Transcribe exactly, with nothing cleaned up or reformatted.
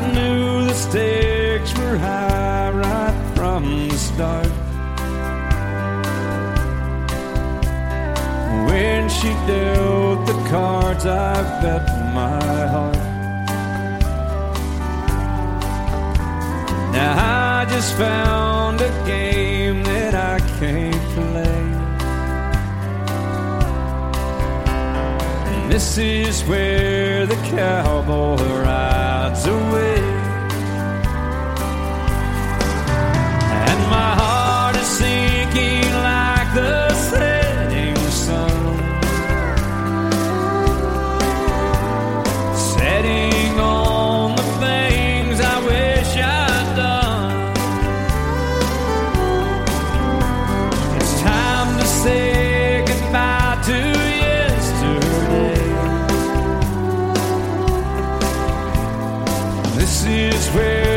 knew the stakes were high right from the start. When she dealt the cards, I bet my heart. Now I just found a game that I can't play. And this is where the cowboy rides away. And my heart is sinking like the setting sun, setting on the things I wish I'd done. It's time to say goodbye to yesterday. This is where